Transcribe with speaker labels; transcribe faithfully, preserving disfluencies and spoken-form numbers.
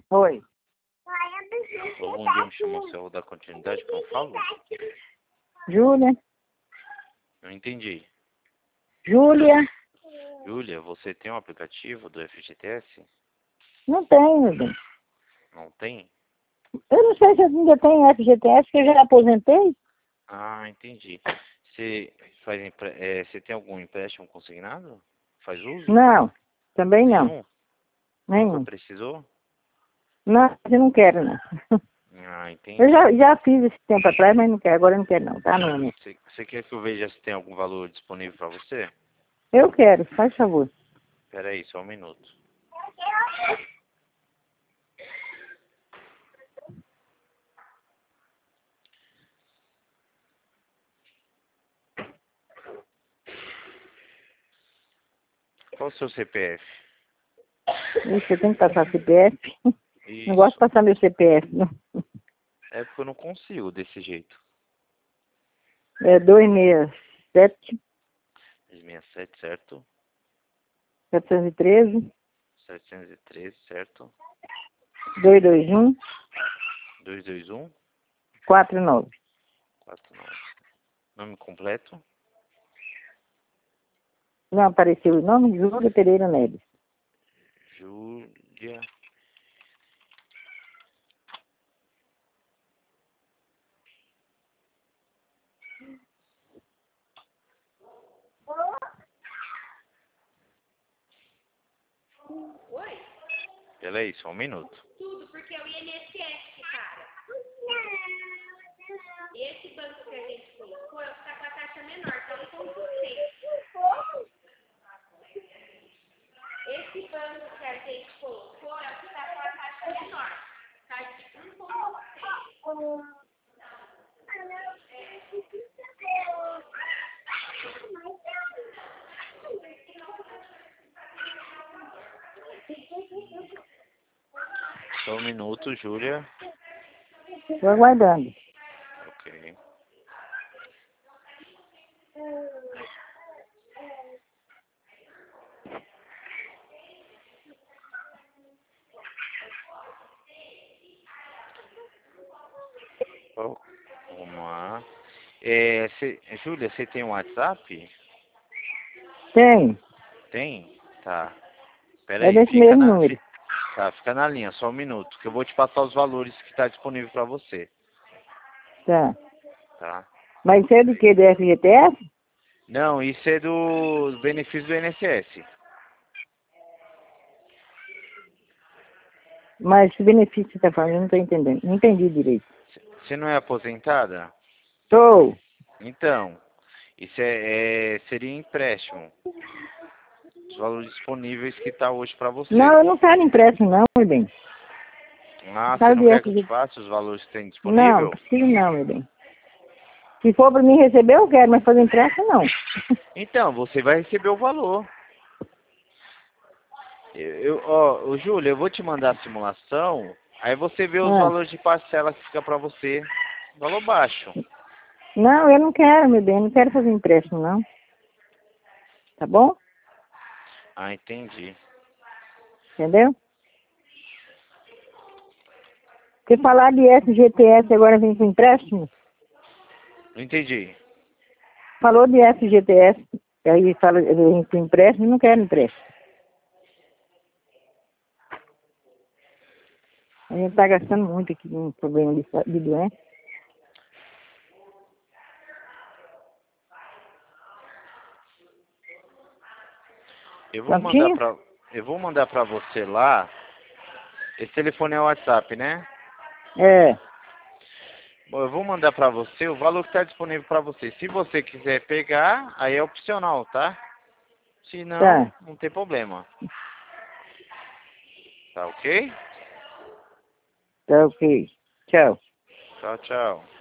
Speaker 1: Oi.
Speaker 2: Bom dia, me chamo Céu da Continuidade, como eu falo?
Speaker 1: Júlia.
Speaker 2: Não entendi.
Speaker 1: Júlia.
Speaker 2: Júlia, você tem um aplicativo do F G T S?
Speaker 1: Não tem, meu bem.
Speaker 2: Não tem?
Speaker 1: Eu não sei se eu ainda tenho F G T S, que eu já aposentei.
Speaker 2: Ah, entendi. Você faz empre... é, você tem algum empréstimo consignado? Faz uso?
Speaker 1: Não, também não.
Speaker 2: Nenhum? Nunca
Speaker 1: Nenhum.
Speaker 2: precisou?
Speaker 1: Não, eu não quero, não.
Speaker 2: Ah,
Speaker 1: Eu
Speaker 2: entendi.
Speaker 1: já, já fiz esse tempo atrás, mas não quero. Agora eu não quero, não. Tá, não, meu?
Speaker 2: Você, você quer que eu veja se tem algum valor disponível para você?
Speaker 1: Eu quero, faz favor.
Speaker 2: Espera aí, só um minuto. Qual o seu C P F?
Speaker 1: Ixi, eu tenho que passar C P F. Não gosto de
Speaker 2: Isso.
Speaker 1: passar meu C P F, não.
Speaker 2: É porque eu não consigo desse jeito.
Speaker 1: É dois seis sete,
Speaker 2: dois seis sete, certo?
Speaker 1: setecentos e treze,
Speaker 2: setecentos e treze, certo?
Speaker 1: dois dois um,
Speaker 2: dois dois um,
Speaker 1: quatro nove.
Speaker 2: quatro nove. Nome completo?
Speaker 1: Não apareceu o nome? Júlia Pereira Neves.
Speaker 2: Júlia.
Speaker 3: Oi?
Speaker 2: Peraí, só um minuto.
Speaker 3: Tudo, porque é o I N S S, cara. Esse banco que a gente colocou é o que tá com a taxa menor, tá um ponto seis. Esse banco que a gente colocou é o que tá com a taxa menor. Tá de um ponto seis.
Speaker 2: Só um minuto, Júlia.
Speaker 1: Estou aguardando.
Speaker 2: Ok. Ó, vamos lá. É, cê, Júlia, você tem um WhatsApp?
Speaker 1: Tem.
Speaker 2: Tem? Tá.
Speaker 1: É
Speaker 2: Peraí,
Speaker 1: desse
Speaker 2: fica
Speaker 1: mesmo
Speaker 2: na,
Speaker 1: número.
Speaker 2: fi- tá, fica na linha, só um minuto, que eu vou te passar os valores que está disponível para você,
Speaker 1: Tá.
Speaker 2: tá?
Speaker 1: Mas isso é do que? Do F G T S?
Speaker 2: Não, isso é do benefício do I N S S.
Speaker 1: Mas que benefício você está falando? Eu não estou entendendo. Não entendi direito.
Speaker 2: Você não é aposentada?
Speaker 1: Estou.
Speaker 2: Então, isso é, é- seria empréstimo. Os valores disponíveis que está hoje para
Speaker 1: Não,
Speaker 2: você.
Speaker 1: eu não quero empréstimo, não, meu bem.
Speaker 2: Ah, você
Speaker 1: Quero
Speaker 2: não
Speaker 1: de
Speaker 2: quer que eu te
Speaker 1: F G T S.
Speaker 2: passe os valores que tem
Speaker 1: Não, não
Speaker 2: disponível?
Speaker 1: preciso não, meu bem. Se for para mim receber, eu quero, mas fazer empréstimo, não.
Speaker 2: Então, você vai receber o valor. Eu, eu, ó, ô, Júlio, eu vou te mandar a simulação, aí você vê os
Speaker 1: Ah.
Speaker 2: valores de parcela que fica para você, valor baixo.
Speaker 1: Não, eu não quero, meu bem. Eu não quero fazer empréstimo, não. Tá bom?
Speaker 2: Ah, entendi.
Speaker 1: Entendeu? Porque falar de F G T S agora vem com empréstimo.
Speaker 2: Não entendi.
Speaker 1: Falou de F G T S, aí fala vem com empréstimo, não quero empréstimo. A gente está gastando muito aqui com um problema de, sa- de doença.
Speaker 2: Eu vou mandar
Speaker 1: Prontinho?
Speaker 2: pra, eu vou mandar pra você lá. Esse telefone é o WhatsApp, né?
Speaker 1: É,
Speaker 2: Bom, eu vou mandar pra você o valor que está disponível pra você. Se você quiser pegar, aí é opcional, tá? Se não,
Speaker 1: tá.
Speaker 2: não tem problema. Tá ok?
Speaker 1: Tá ok. Tchau.
Speaker 2: Tchau, tchau.